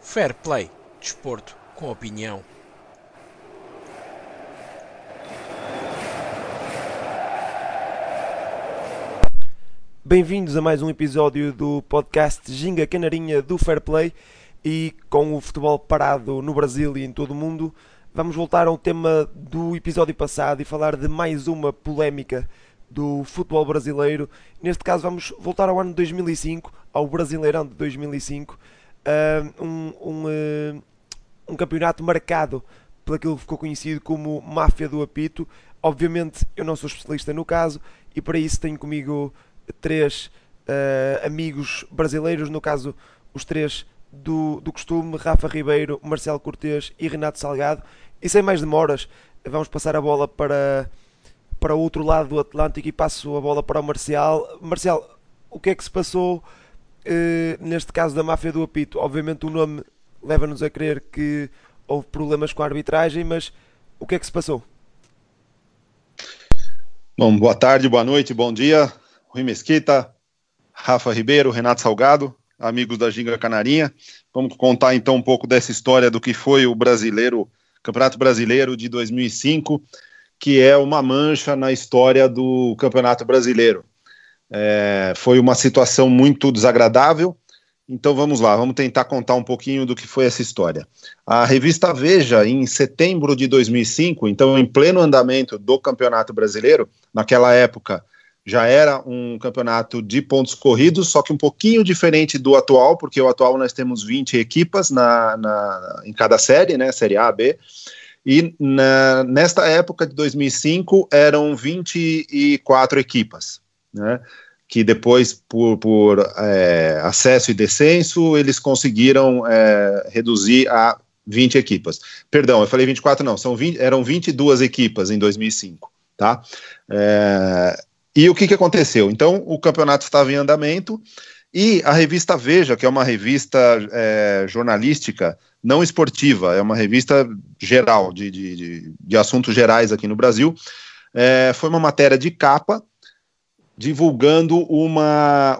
Fair Play, desporto com opinião. Bem-vindos a mais um episódio do podcast Ginga Canarinha do Fair Play. E com o futebol parado no Brasil e em todo o mundo, vamos voltar ao tema do episódio passado e falar de mais uma polémica do futebol brasileiro. Neste caso vamos voltar ao ano de 2005, ao Brasileirão de 2005, um campeonato marcado por aquilo que ficou conhecido como Máfia do Apito. Obviamente eu não sou especialista no caso e para isso tenho comigo três amigos brasileiros, no caso os três do costume: Rafa Ribeiro, Marcelo Cortês e Renato Salgado. E sem mais demoras, vamos passar a bola para o outro lado do Atlântico e passo a bola para o Marcial. Marcial, o que é que se passou neste caso da Máfia do Apito? Obviamente o nome leva-nos a crer que houve problemas com a arbitragem, mas o que é que se passou? Bom, boa tarde, boa noite, bom dia. Rui Mesquita, Rafa Ribeiro, Renato Salgado, amigos da Ginga Canarinha. Vamos contar então um pouco dessa história do que foi o Campeonato Brasileiro de 2005, que é uma mancha na história do Campeonato Brasileiro. Foi uma situação muito desagradável, então vamos lá, vamos tentar contar um pouquinho do que foi essa história. A revista Veja, em setembro de 2005, então em pleno andamento do Campeonato Brasileiro, naquela época já era um campeonato de pontos corridos, só que um pouquinho diferente do atual, porque o atual nós temos 20 equipas em cada série, né, série A, B, e nesta época de 2005 eram 24 equipas, né, que depois, por acesso e descenso, eles conseguiram reduzir a 20 equipas. Perdão, eu falei 24 não, eram 22 equipas em 2005, tá? E o que aconteceu? Então, o campeonato estava em andamento e a revista Veja, que é uma revista jornalística, não esportiva, é uma revista geral, de assuntos gerais aqui no Brasil, foi uma matéria de capa divulgando uma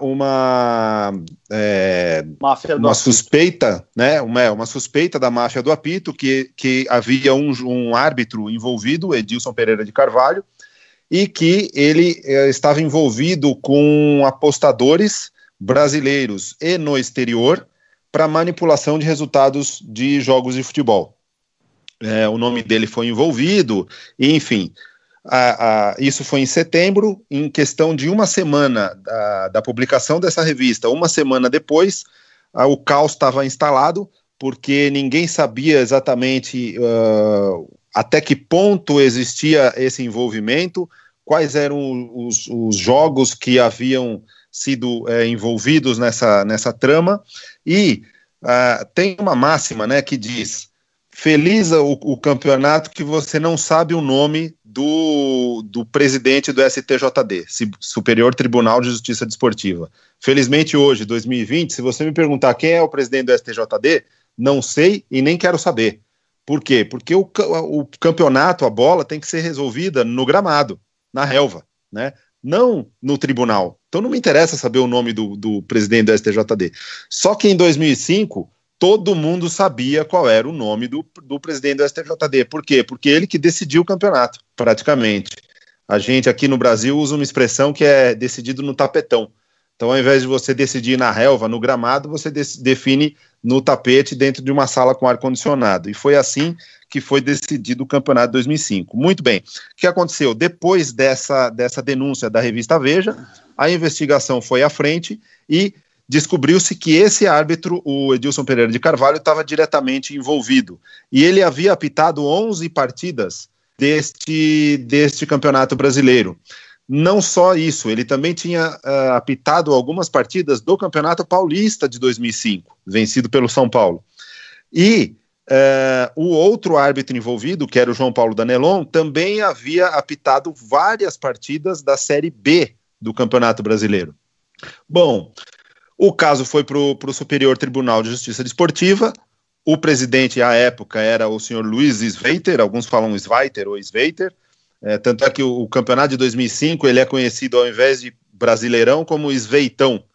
suspeita, né, uma suspeita da máfia do apito, que havia um árbitro envolvido, Edilson Pereira de Carvalho, e que ele estava envolvido com apostadores brasileiros e no exterior para manipulação de resultados de jogos de futebol. O nome dele foi envolvido, e, enfim, isso foi em setembro. Em questão de uma semana da publicação dessa revista, uma semana depois, o caos estava instalado, porque ninguém sabia exatamente até que ponto existia esse envolvimento, quais eram os jogos que haviam sido envolvidos nessa trama, e tem uma máxima, né, que diz: feliz o campeonato que você não sabe o nome do presidente do STJD, Superior Tribunal de Justiça Desportiva. Felizmente hoje, 2020, se você me perguntar quem é o presidente do STJD, não sei e nem quero saber. Por quê? Porque o campeonato, a bola, tem que ser resolvida no gramado, na relva, né? Não no tribunal. Então não me interessa saber o nome do presidente do STJD. Só que em 2005, todo mundo sabia qual era o nome do presidente do STJD. Por quê? Porque ele que decidiu o campeonato, praticamente. A gente aqui no Brasil usa uma expressão que é decidido no tapetão. Então, ao invés de você decidir na relva, no gramado, você define no tapete dentro de uma sala com ar-condicionado. E foi assim que foi decidido o campeonato de 2005. Muito bem. O que aconteceu? Depois dessa denúncia da revista Veja, a investigação foi à frente e descobriu-se que esse árbitro, o Edilson Pereira de Carvalho, estava diretamente envolvido. E ele havia apitado 11 partidas deste campeonato brasileiro. Não só isso, ele também tinha apitado algumas partidas do Campeonato Paulista de 2005, vencido pelo São Paulo. E o outro árbitro envolvido, que era o João Paulo Danelon, também havia apitado várias partidas da Série B do Campeonato Brasileiro. Bom, o caso foi para o Superior Tribunal de Justiça Desportiva. O presidente, à época, era o senhor Luiz Sveiter, alguns falam Sveiter ou Sveiter. Tanto é que o campeonato de 2005 ele é conhecido, ao invés de Brasileirão, como Sveitão,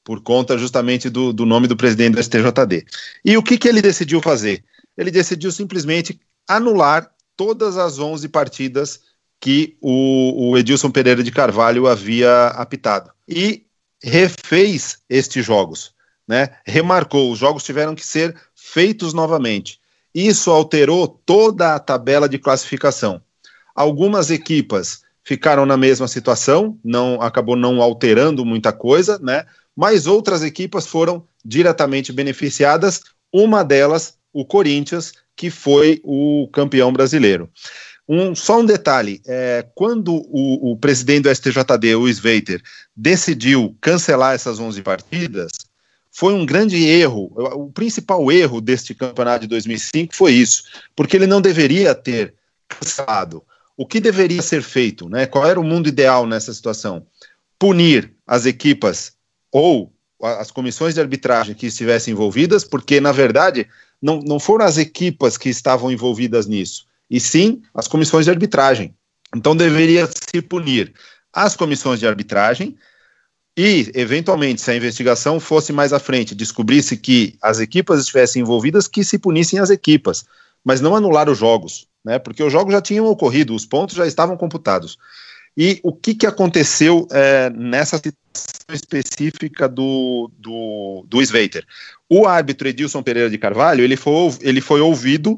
por conta justamente do nome do presidente do STJD. E o que ele decidiu fazer? Ele decidiu simplesmente anular todas as 11 partidas que o Edilson Pereira de Carvalho havia apitado. E refez estes jogos, né? Remarcou, os jogos tiveram que ser feitos novamente. Isso alterou toda a tabela de classificação. Algumas equipas ficaram na mesma situação, acabou não alterando muita coisa, né? Mas outras equipas foram diretamente beneficiadas, uma delas, o Corinthians, que foi o campeão brasileiro. Só um detalhe, quando o presidente do STJD, o Sveiter, decidiu cancelar essas 11 partidas, foi um grande erro. O principal erro deste campeonato de 2005 foi isso, porque ele não deveria ter cancelado. O que deveria ser feito, né? Qual era o mundo ideal nessa situação? Punir as equipas ou as comissões de arbitragem que estivessem envolvidas, porque, na verdade, não foram as equipas que estavam envolvidas nisso, e sim as comissões de arbitragem. Então deveria se punir as comissões de arbitragem e, eventualmente, se a investigação fosse mais à frente, descobrisse que as equipas estivessem envolvidas, que se punissem as equipas, mas não anular os jogos, né? Porque os jogos já tinham ocorrido, os pontos já estavam computados. E o que aconteceu nessa situação específica do Sveiter? O árbitro Edilson Pereira de Carvalho, ele foi ouvido,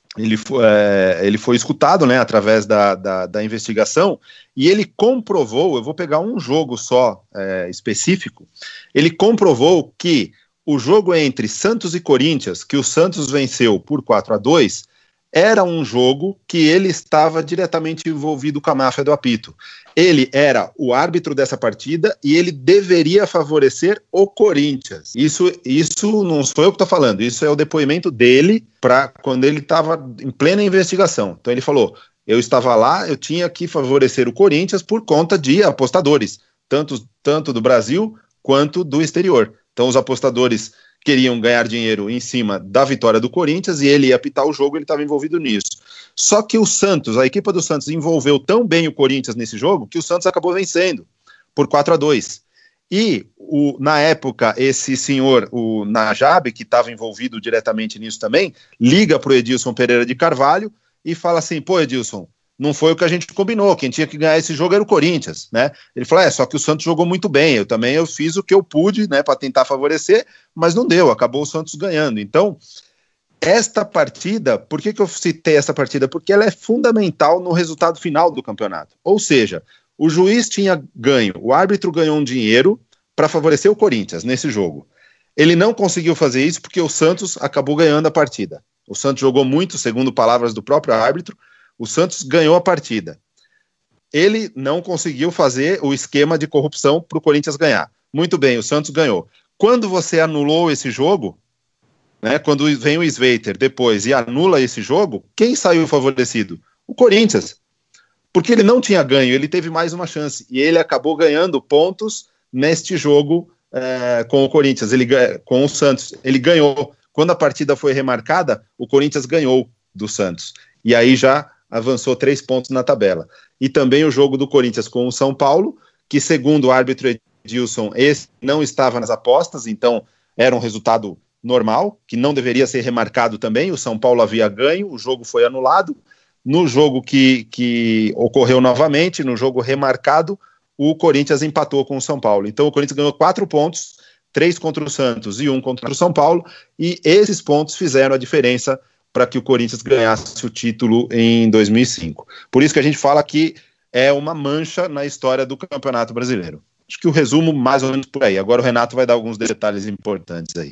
ele foi escutado, né, através da investigação, e ele comprovou, eu vou pegar um jogo só específico, ele comprovou que o jogo entre Santos e Corinthians, que o Santos venceu por 4-2, era um jogo que ele estava diretamente envolvido com a máfia do apito. Ele era o árbitro dessa partida e ele deveria favorecer o Corinthians. Isso não sou eu que estou falando, isso é o depoimento dele para quando ele estava em plena investigação. Então ele falou, eu estava lá, eu tinha que favorecer o Corinthians por conta de apostadores, tanto do Brasil quanto do exterior. Então os apostadores queriam ganhar dinheiro em cima da vitória do Corinthians e ele ia apitar o jogo, ele estava envolvido nisso. Só que o Santos, a equipa do Santos envolveu tão bem o Corinthians nesse jogo que o Santos acabou vencendo por 4-2. E, na época, esse senhor, o Najab, que estava envolvido diretamente nisso também, liga para o Edilson Pereira de Carvalho e fala assim, pô, Edilson, não foi o que a gente combinou, quem tinha que ganhar esse jogo era o Corinthians, né? Ele falou, só que o Santos jogou muito bem, eu fiz o que eu pude, né, para tentar favorecer, mas não deu, acabou o Santos ganhando. Então, esta partida, por que eu citei essa partida? Porque ela é fundamental no resultado final do campeonato. Ou seja, o juiz tinha ganho, o árbitro ganhou um dinheiro para favorecer o Corinthians nesse jogo. Ele não conseguiu fazer isso porque o Santos acabou ganhando a partida. O Santos jogou muito, segundo palavras do próprio árbitro, o Santos ganhou a partida. Ele não conseguiu fazer o esquema de corrupção para o Corinthians ganhar. Muito bem, o Santos ganhou. Quando você anulou esse jogo, né, quando vem o Sveiter depois e anula esse jogo, quem saiu favorecido? O Corinthians. Porque ele não tinha ganho, ele teve mais uma chance. E ele acabou ganhando pontos neste jogo com o Corinthians, com o Santos. Ele ganhou. Quando a partida foi remarcada, o Corinthians ganhou do Santos. E aí já avançou 3 pontos na tabela. E também o jogo do Corinthians com o São Paulo, que segundo o árbitro Edilson, esse não estava nas apostas, então era um resultado normal, que não deveria ser remarcado também, o São Paulo havia ganho, o jogo foi anulado. No jogo que ocorreu novamente, no jogo remarcado, o Corinthians empatou com o São Paulo. Então o Corinthians ganhou 4 pontos, 3 contra o Santos e 1 contra o São Paulo, e esses pontos fizeram a diferença para que o Corinthians ganhasse o título em 2005. Por isso que a gente fala que é uma mancha na história do Campeonato Brasileiro. Acho que o resumo mais ou menos por aí. Agora o Renato vai dar alguns detalhes importantes aí.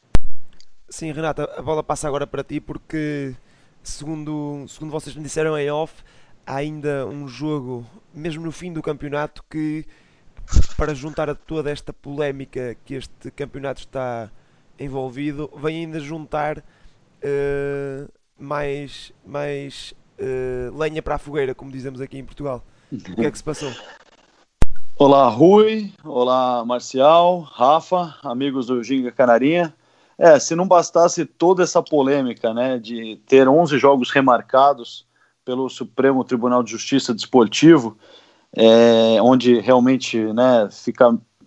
Sim, Renato, a bola passa agora para ti porque, segundo vocês me disseram em off, há ainda um jogo, mesmo no fim do campeonato, que, para juntar a toda esta polémica que este campeonato está envolvido, vem ainda juntar mais lenha para a fogueira, como dizemos aqui em Portugal. O que é que se passou? Olá, Rui. Olá, Marcial, Rafa, amigos do Ginga Canarinha. Se não bastasse toda essa polêmica, né, de ter 11 jogos remarcados pelo Supremo Tribunal de Justiça Desportivo, onde realmente, né, fica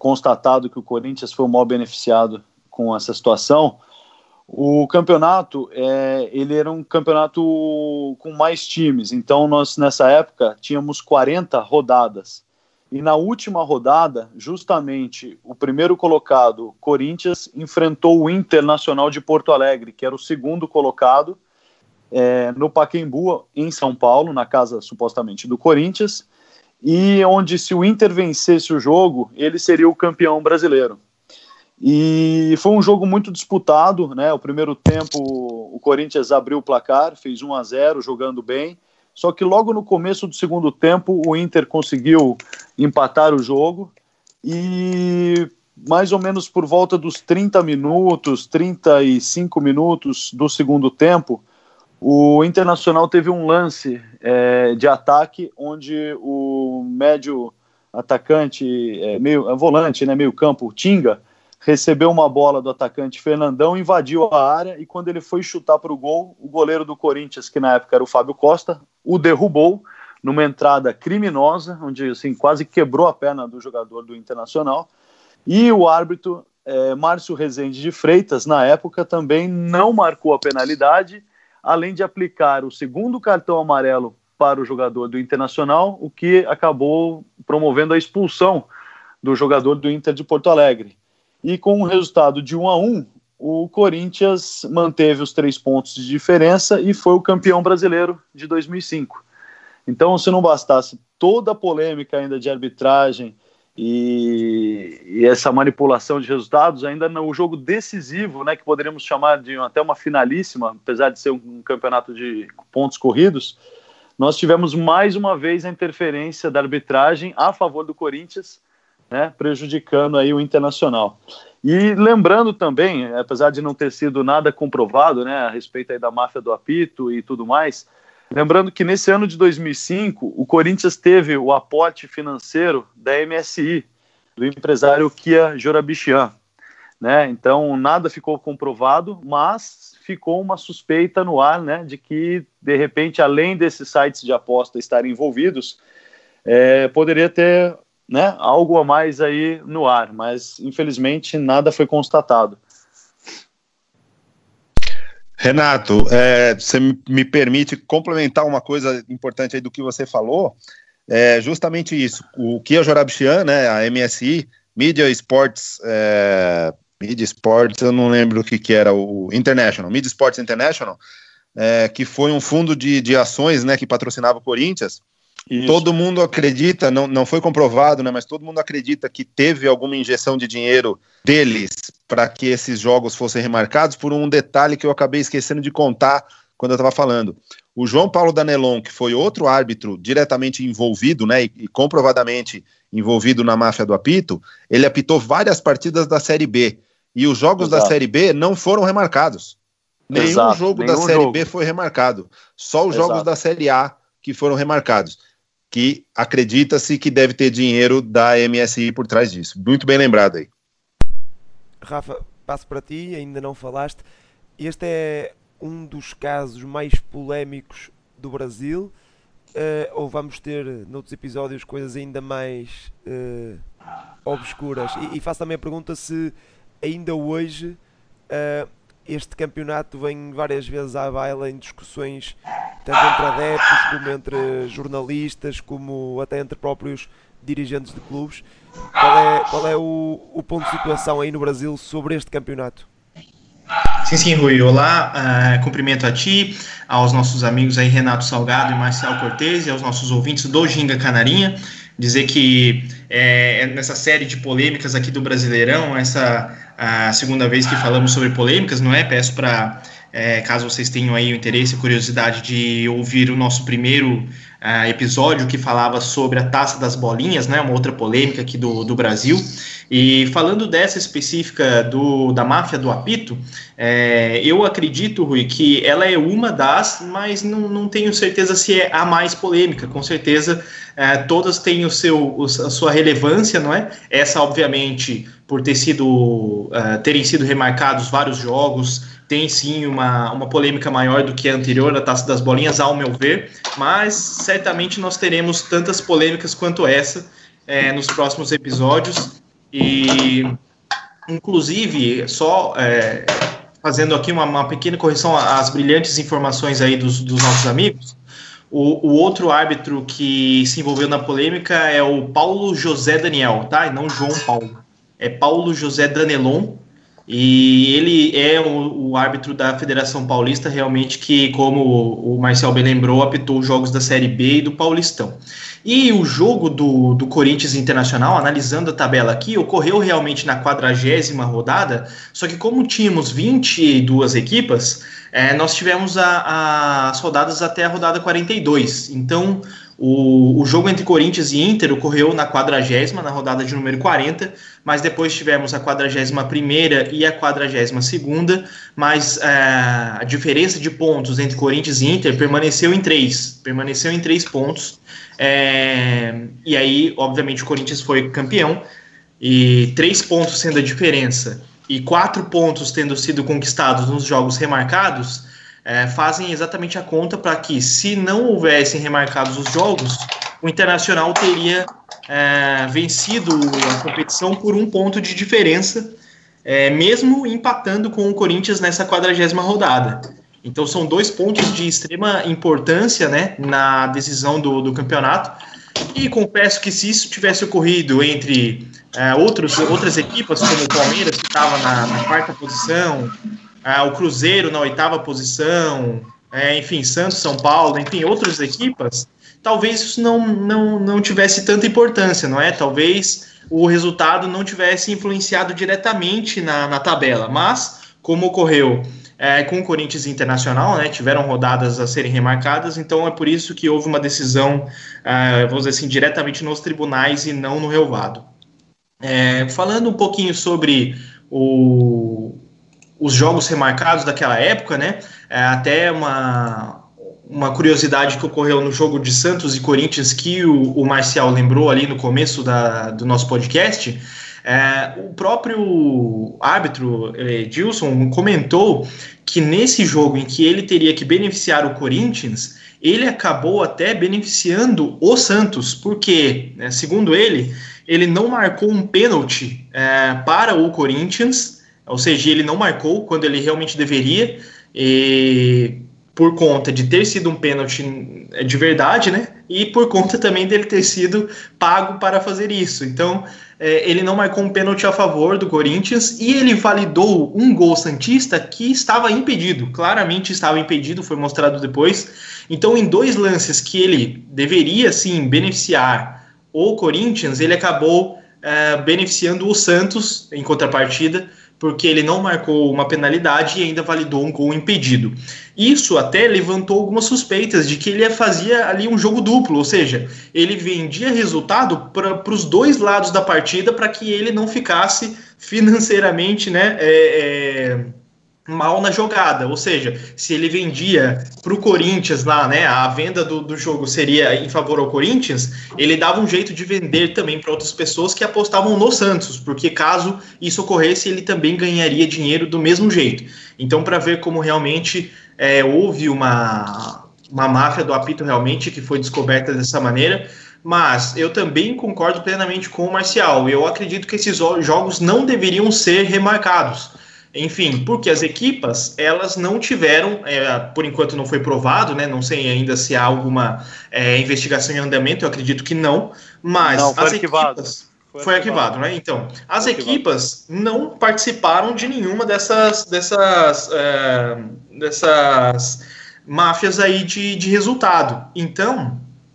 constatado que o Corinthians foi o maior beneficiado com essa situação. O campeonato, ele era um campeonato com mais times, então nós nessa época tínhamos 40 rodadas, e na última rodada, justamente o primeiro colocado, Corinthians, enfrentou o Internacional de Porto Alegre, que era o segundo colocado, no Pacaembu, em São Paulo, na casa supostamente do Corinthians, e onde se o Inter vencesse o jogo, ele seria o campeão brasileiro. E foi um jogo muito disputado, né? O primeiro tempo o Corinthians abriu o placar, fez 1-0, jogando bem, só que logo no começo do segundo tempo o Inter conseguiu empatar o jogo, e mais ou menos por volta dos 30 minutos, 35 minutos do segundo tempo, o Internacional teve um lance de ataque onde o médio atacante, volante, né, meio campo, Tinga, recebeu uma bola do atacante Fernandão, invadiu a área, e quando ele foi chutar para o gol, o goleiro do Corinthians, que na época era o Fábio Costa, o derrubou numa entrada criminosa, onde assim, quase quebrou a perna do jogador do Internacional, e o árbitro Márcio Rezende de Freitas, na época, também não marcou a penalidade, além de aplicar o segundo cartão amarelo para o jogador do Internacional, o que acabou promovendo a expulsão do jogador do Inter de Porto Alegre. E com o resultado de 1-1, o Corinthians manteve os 3 pontos de diferença e foi o campeão brasileiro de 2005. Então, se não bastasse toda a polêmica ainda de arbitragem e essa manipulação de resultados, ainda no jogo decisivo, né, que poderíamos chamar de até uma finalíssima, apesar de ser um campeonato de pontos corridos, nós tivemos mais uma vez a interferência da arbitragem a favor do Corinthians, né, prejudicando aí o Internacional. E lembrando também, apesar de não ter sido nada comprovado, né, a respeito aí da máfia do apito e tudo mais, lembrando que nesse ano de 2005, o Corinthians teve o aporte financeiro da MSI, do empresário Kia Jorabichian, né, então nada ficou comprovado, mas ficou uma suspeita no ar, né, de que, de repente, além desses sites de aposta estarem envolvidos, poderia ter, né, algo a mais aí no ar, mas infelizmente nada foi constatado. Renato, você me permite complementar uma coisa importante aí do que você falou, justamente isso, o Kia Jorabichian, né, a MSI, Media Sports, eu não lembro o que era, o International, Media Sports International, que foi um fundo de ações, né, que patrocinava o Corinthians. Isso. Todo mundo acredita, não foi comprovado, né, mas todo mundo acredita que teve alguma injeção de dinheiro deles para que esses jogos fossem remarcados, por um detalhe que eu acabei esquecendo de contar quando eu estava falando. O João Paulo Danelon, que foi outro árbitro diretamente envolvido, né, e comprovadamente envolvido na máfia do apito, ele apitou várias partidas da Série B, e os jogos da Série B não foram remarcados. Nenhum jogo da Série B foi remarcado, só os jogos da Série A que foram remarcados, que acredita-se que deve ter dinheiro da MSI por trás disso. Muito bem lembrado aí. Rafa, passo para ti, ainda não falaste. Este é um dos casos mais polémicos do Brasil, ou vamos ter noutros episódios coisas ainda mais obscuras? E faço também a pergunta se ainda hoje este campeonato vem várias vezes à baila em discussões, tanto entre adeptos como entre jornalistas, como até entre próprios dirigentes de clubes. Qual é o ponto de situação aí no Brasil sobre este campeonato? Sim, Rui. Olá, cumprimento a ti, aos nossos amigos aí Renato Salgado e Marcial Cortez, e aos nossos ouvintes do Ginga Canarinha. Dizer que nessa série de polêmicas aqui do Brasileirão, essa a segunda vez que falamos sobre polêmicas, não é? Peço para, caso vocês tenham aí o interesse e curiosidade de ouvir o nosso primeiro episódio que falava sobre a Taça das Bolinhas, né? Uma outra polêmica aqui do Brasil. E falando dessa específica da máfia do apito, eu acredito, Rui, que ela é uma das, mas não tenho certeza se é a mais polêmica. Com certeza todas têm a sua relevância, não é? Essa, obviamente, por terem sido remarcados vários jogos, tem sim uma polêmica maior do que a anterior, a Taça das Bolinhas, ao meu ver, mas certamente nós teremos tantas polêmicas quanto essa nos próximos episódios. E, inclusive, só fazendo aqui uma pequena correção às brilhantes informações aí dos nossos amigos, o outro árbitro que se envolveu na polêmica é o Paulo José Daniel, tá? E não João Paulo. É Paulo José Danelon, e ele é o árbitro da Federação Paulista, realmente, que, como o Marcel bem lembrou, apitou os jogos da Série B e do Paulistão. E o jogo do Corinthians Internacional, analisando a tabela aqui, ocorreu realmente na 40ª rodada, só que como tínhamos 22 equipas, nós tivemos as rodadas até a rodada 42. Então, o jogo entre Corinthians e Inter ocorreu na 40ª, na rodada de número 40, mas depois tivemos a 41ª e a 42ª, mas a diferença de pontos entre Corinthians e Inter permaneceu em 3 pontos, e aí, obviamente, o Corinthians foi campeão, e 3 pontos sendo a diferença, e 4 pontos tendo sido conquistados nos jogos remarcados, fazem exatamente a conta para que, se não houvessem remarcados os jogos, o Internacional teria vencido a competição por 1 ponto de diferença, mesmo empatando com o Corinthians nessa 40ª rodada. Então são 2 pontos de extrema importância, né, na decisão do campeonato, e confesso que se isso tivesse ocorrido entre outras equipas, como o Palmeiras, que estava na 4ª posição, o Cruzeiro na 8ª posição, enfim, Santos, São Paulo, enfim, outras equipas, talvez isso não tivesse tanta importância, não é? Talvez o resultado não tivesse influenciado diretamente na tabela, mas, como ocorreu com o Corinthians Internacional, né, tiveram rodadas a serem remarcadas, então é por isso que houve uma decisão, vamos dizer assim, diretamente nos tribunais e não no relvado. Falando um pouquinho sobre os jogos remarcados daquela época, né? Até uma curiosidade que ocorreu no jogo de Santos e Corinthians, que o Marcial lembrou ali no começo do nosso podcast. O próprio árbitro Edilson comentou que nesse jogo em que ele teria que beneficiar o Corinthians, ele acabou até beneficiando o Santos, porque, segundo ele não marcou um pênalti para o Corinthians, ou seja, ele não marcou quando ele realmente deveria, por conta de ter sido um pênalti de verdade, né? E por conta também dele ter sido pago para fazer isso. Então, ele não marcou um pênalti a favor do Corinthians e ele validou um gol santista que estava impedido, claramente estava impedido, foi mostrado depois. Então, em 2 lances que ele deveria, sim, beneficiar o Corinthians, ele acabou beneficiando o Santos em contrapartida, porque ele não marcou uma penalidade e ainda validou um gol impedido. Isso até levantou algumas suspeitas de que ele fazia ali um jogo duplo, ou seja, ele vendia resultado para os 2 lados da partida para que ele não ficasse financeiramente, né, mal na jogada, ou seja, se ele vendia para o Corinthians lá, né, a venda do jogo seria em favor ao Corinthians, ele dava um jeito de vender também para outras pessoas que apostavam no Santos, porque caso isso ocorresse, ele também ganharia dinheiro do mesmo jeito. Então, para ver como realmente houve uma máfia do apito realmente que foi descoberta dessa maneira, mas eu também concordo plenamente com o Marcial. Eu acredito que esses jogos não deveriam ser remarcados. Enfim, porque as equipas, elas não tiveram, por enquanto não foi provado, né? Não sei ainda se há alguma investigação em andamento, eu acredito que não, mas não, as equipas... Foi arquivado, né? Então, as equipas não participaram de nenhuma dessas máfias aí de resultado. Então...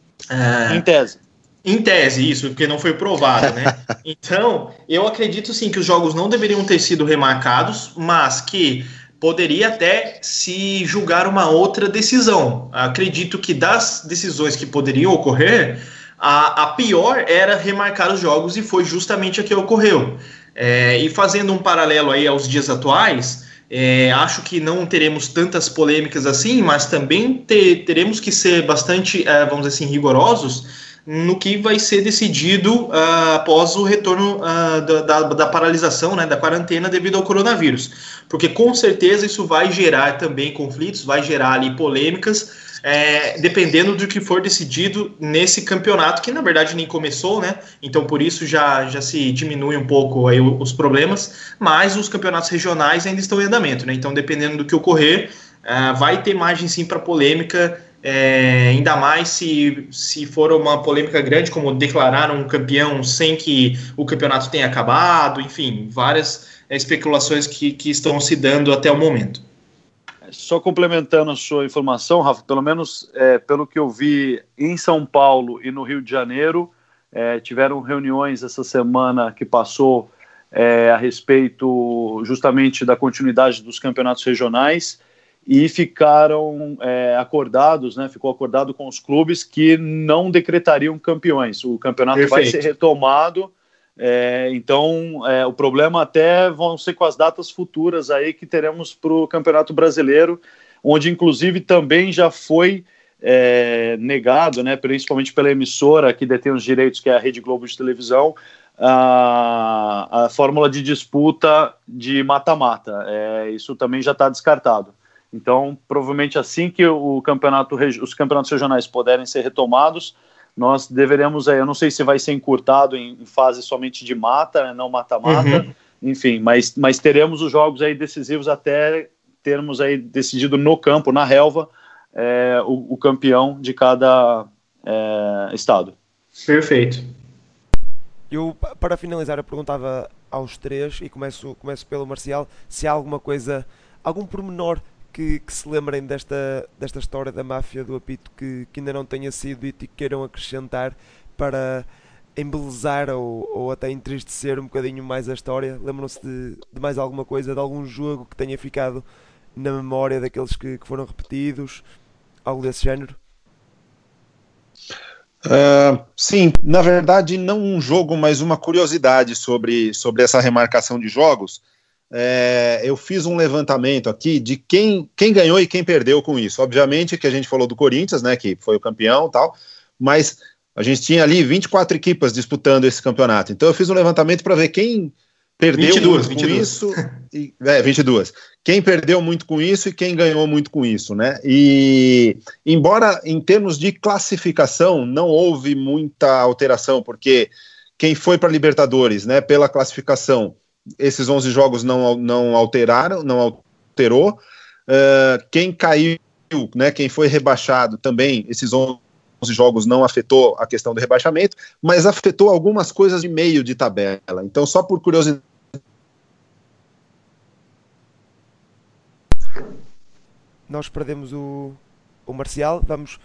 Em tese, isso, porque não foi provado, né? Então, eu acredito sim que os jogos não deveriam ter sido remarcados, mas que poderia até se julgar uma outra decisão. Acredito que das decisões que poderiam ocorrer, a pior era remarcar os jogos, e foi justamente a que ocorreu. E fazendo um paralelo aí aos dias atuais, acho que não teremos tantas polêmicas assim, mas também teremos que ser bastante, vamos dizer assim, rigorosos no que vai ser decidido após o retorno da paralisação, né, da quarentena devido ao coronavírus. Porque com certeza isso vai gerar também conflitos, vai gerar ali polêmicas, dependendo do que for decidido nesse campeonato, que na verdade nem começou, né? Então por isso já se diminui um pouco aí os problemas, mas os campeonatos regionais ainda estão em andamento, né? Então dependendo do que ocorrer, vai ter margem sim para polêmica, ainda mais se for uma polêmica grande, como declararam um campeão sem que o campeonato tenha acabado, enfim, várias especulações que estão se dando até o momento. Só complementando a sua informação, Rafa, pelo menos pelo que eu vi em São Paulo e no Rio de Janeiro, tiveram reuniões essa semana que passou a respeito justamente da continuidade dos campeonatos regionais, e ficaram acordados, né? Ficou acordado com os clubes que não decretariam campeões. O campeonato Perfeito. Vai ser retomado. Então, o problema até vão ser com as datas futuras aí que teremos para o Campeonato Brasileiro, onde inclusive também já foi negado, né? Principalmente pela emissora que detém os direitos, que é a Rede Globo de televisão, a fórmula de disputa de mata-mata. Isso também já está descartado. Então, provavelmente assim que os campeonatos regionais puderem ser retomados, nós deveremos, eu não sei se vai ser encurtado em fase somente de mata, né, não mata-mata, enfim, mas teremos os jogos aí decisivos até termos aí decidido no campo, na relva, o campeão de cada estado. Perfeito. Eu, para finalizar, eu perguntava aos três, e começo pelo Marcial, se há alguma coisa, algum pormenor que se lembrem desta história da máfia do apito que ainda não tenha sido dito e que queiram acrescentar para embelezar ou até entristecer um bocadinho mais a história. Lembram-se de mais alguma coisa, de algum jogo que tenha ficado na memória daqueles que foram repetidos, algo desse género? Sim, na verdade não um jogo, mas uma curiosidade sobre essa remarcação de jogos. Eu fiz um levantamento aqui de quem ganhou e quem perdeu com isso. Obviamente que a gente falou do Corinthians, né, que foi o campeão e tal, mas a gente tinha ali 24 equipas disputando esse campeonato. Então eu fiz um levantamento para ver quem perdeu 22, muito com 22. Isso. 22. Quem perdeu muito com isso e quem ganhou muito com isso, né? E embora em termos de classificação não houve muita alteração, porque quem foi para a Libertadores, né, pela classificação, esses 11 jogos não alterou. Quem caiu, né, quem foi rebaixado também, esses 11 jogos não afetou a questão do rebaixamento, mas afetou algumas coisas de meio de tabela. Então, só por curiosidade. Nós perdemos o Marcial, vamos...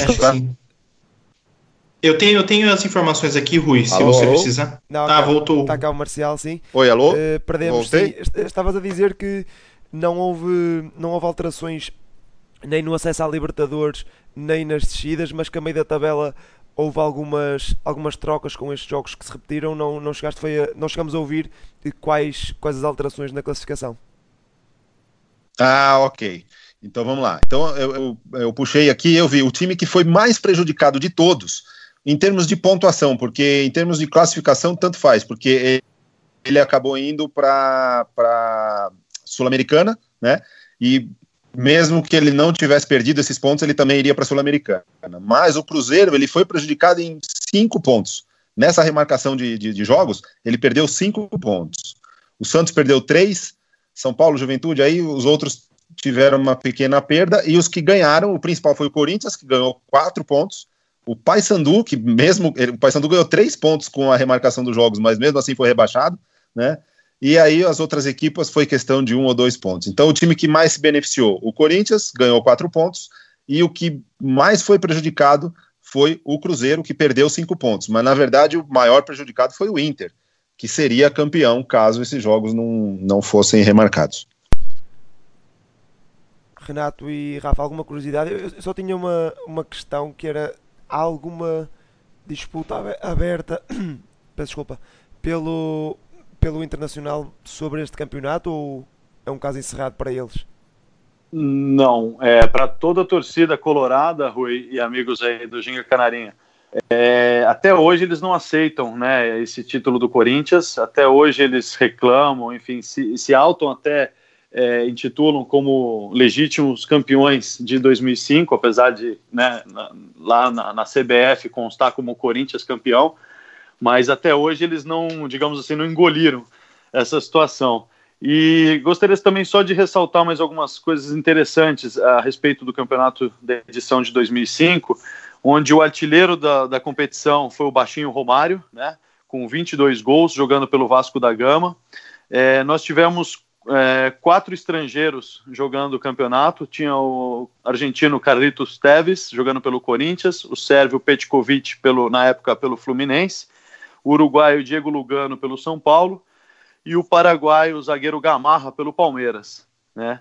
Eu tenho as informações aqui, Rui, se alô, você alô? precisar. Não, voltou. Está cá o Marcial, sim. Oi, alô? Perdemos, sim. Estavas a dizer que não houve alterações nem no acesso à Libertadores, nem nas descidas, mas que a meio da tabela houve algumas trocas com estes jogos que se repetiram. Não chegamos a ouvir quais as alterações na classificação. Ok. Então vamos lá. Então eu puxei aqui, eu vi o time que foi mais prejudicado de todos em termos de pontuação, porque em termos de classificação tanto faz, porque ele acabou indo para Sul-Americana, né? E mesmo que ele não tivesse perdido esses pontos, ele também iria para a Sul-Americana. Mas o Cruzeiro, ele foi prejudicado em 5 pontos. Nessa remarcação de jogos, ele perdeu 5 pontos. O Santos perdeu 3, São Paulo, Juventude, aí os outros tiveram uma pequena perda, e os que ganharam, o principal foi o Corinthians, que ganhou 4 pontos, o Paysandu, o Paysandu ganhou 3 pontos com a remarcação dos jogos, mas mesmo assim foi rebaixado, né? E aí as outras equipas foi questão de 1 ou 2 pontos. Então o time que mais se beneficiou, o Corinthians, ganhou 4 pontos, e o que mais foi prejudicado foi o Cruzeiro, que perdeu 5 pontos. Mas na verdade o maior prejudicado foi o Inter, que seria campeão caso esses jogos não fossem remarcados. Renato e Rafa, alguma curiosidade? Eu só tinha uma questão, que era: há alguma disputa aberta peço desculpa, pelo Internacional sobre este campeonato, ou é um caso encerrado para eles? Não, para toda a torcida colorada, Rui e amigos aí do Ginga Canarinha, até hoje eles não aceitam, né, esse título do Corinthians. Até hoje eles reclamam, enfim, se autam até intitulam como legítimos campeões de 2005, apesar de, né, lá na CBF constar como Corinthians campeão, mas até hoje eles não, digamos assim, não engoliram essa situação. E gostaria também só de ressaltar mais algumas coisas interessantes a respeito do campeonato da edição de 2005, onde o artilheiro da competição foi o baixinho Romário, né, com 22 gols, jogando pelo Vasco da Gama. Nós tivemos 4 estrangeiros jogando o campeonato. Tinha o argentino Carlitos Tevez, jogando pelo Corinthians, o sérvio Petkovic, na época, pelo Fluminense, o uruguaio Diego Lugano, pelo São Paulo, e o paraguaio, o zagueiro Gamarra, pelo Palmeiras, né?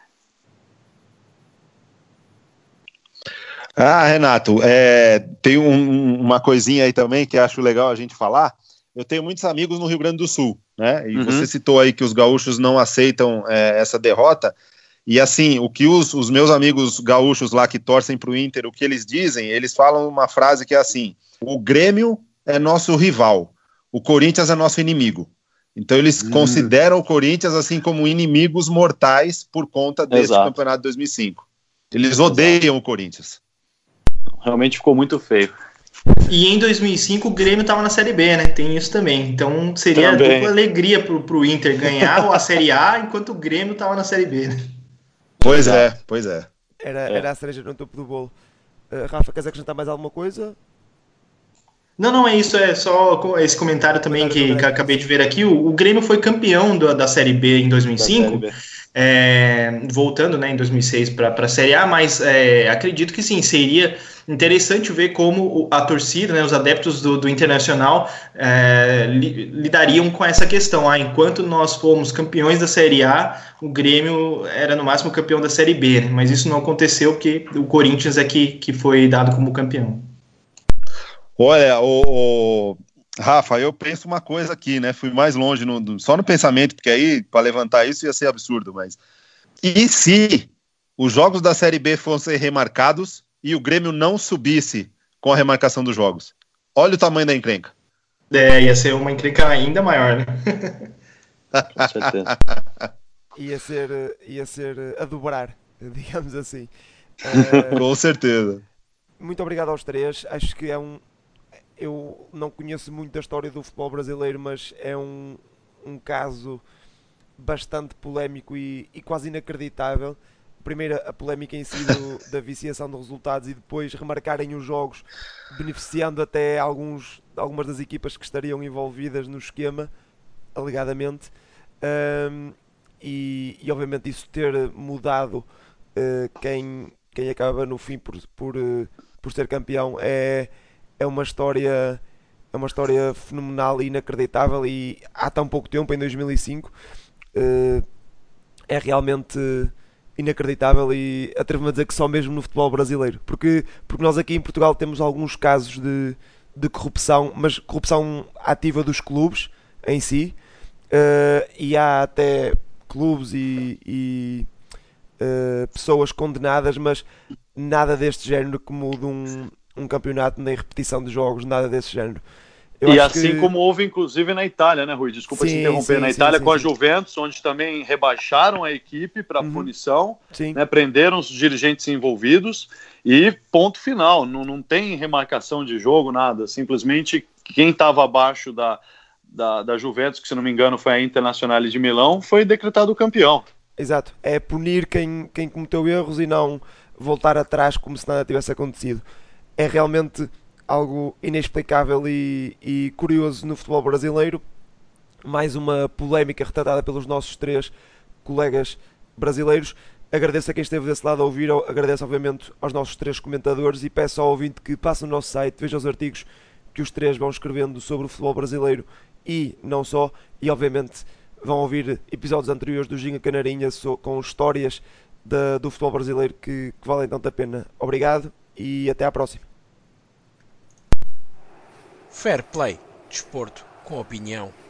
Renato, tem uma coisinha aí também que acho legal a gente falar. Eu tenho muitos amigos no Rio Grande do Sul, né? E você citou aí que os gaúchos não aceitam essa derrota. E assim, o que os meus amigos gaúchos lá que torcem para o Inter, o que eles dizem, eles falam uma frase que é assim: o Grêmio é nosso rival, o Corinthians é nosso inimigo. Então eles consideram o Corinthians assim como inimigos mortais por conta desse campeonato de 2005. Eles odeiam o Corinthians. Realmente ficou muito feio. E em 2005 o Grêmio estava na Série B, né? Tem isso também. Então seria dupla alegria pro Inter ganhar a Série A enquanto o Grêmio estava na Série B, né? Pois é. Era a cereja no topo do bolo. Rafa, queres acrescentar mais alguma coisa? Não, é isso, é só esse comentário também que acabei de ver aqui. O Grêmio foi campeão da Série B em 2005, voltando, né, em 2006 para a Série A, mas acredito que sim, seria interessante ver como a torcida, né, os adeptos do Internacional lidariam com essa questão. Enquanto nós fomos campeões da Série A, o Grêmio era no máximo campeão da Série B, né, mas isso não aconteceu porque o Corinthians é que foi dado como campeão. Olha, Rafa, eu penso uma coisa aqui, né? Fui mais longe só no pensamento, porque aí para levantar isso ia ser absurdo, mas e se os jogos da Série B fossem remarcados e o Grêmio não subisse com a remarcação dos jogos? Olha o tamanho da encrenca. Ia ser uma encrenca ainda maior, né? Com certeza. Ia ser a dobrar, digamos assim. Com certeza. Muito obrigado aos três. Acho que eu não conheço muito da história do futebol brasileiro, mas é um caso bastante polémico e quase inacreditável. Primeiro, a polémica em si da viciação de resultados e depois remarcarem os jogos, beneficiando até algumas das equipas que estariam envolvidas no esquema, alegadamente. E obviamente isso ter mudado quem acaba no fim por ser campeão é uma história fenomenal e inacreditável, e há tão pouco tempo, em 2005, é realmente inacreditável, e atrevo-me a dizer que só mesmo no futebol brasileiro, porque nós aqui em Portugal temos alguns casos de corrupção, mas corrupção ativa dos clubes em si, e há até clubes e pessoas condenadas, mas nada deste género que mude um campeonato, nem repetição de jogos, nada desse género. E assim como houve inclusive na Itália, né, Rui? Desculpa te interromper. Na Itália com a Juventus, onde também rebaixaram a equipe para punição, né, prenderam os dirigentes envolvidos e ponto final. Não tem remarcação de jogo, nada. Simplesmente quem estava abaixo da Juventus, que se não me engano foi a Internazionale de Milão, foi decretado campeão. Exato. É punir quem cometeu erros e não voltar atrás como se nada tivesse acontecido. É realmente algo inexplicável e curioso no futebol brasileiro. Mais uma polémica retratada pelos nossos três colegas brasileiros. Agradeço a quem esteve desse lado a ouvir, agradeço obviamente aos nossos três comentadores e peço ao ouvinte que passe no nosso site, veja os artigos que os três vão escrevendo sobre o futebol brasileiro e não só, e obviamente vão ouvir episódios anteriores do Ginga Canarinha com histórias do futebol brasileiro que valem tanto a pena. Obrigado e até à próxima. Fair Play, desporto com opinião.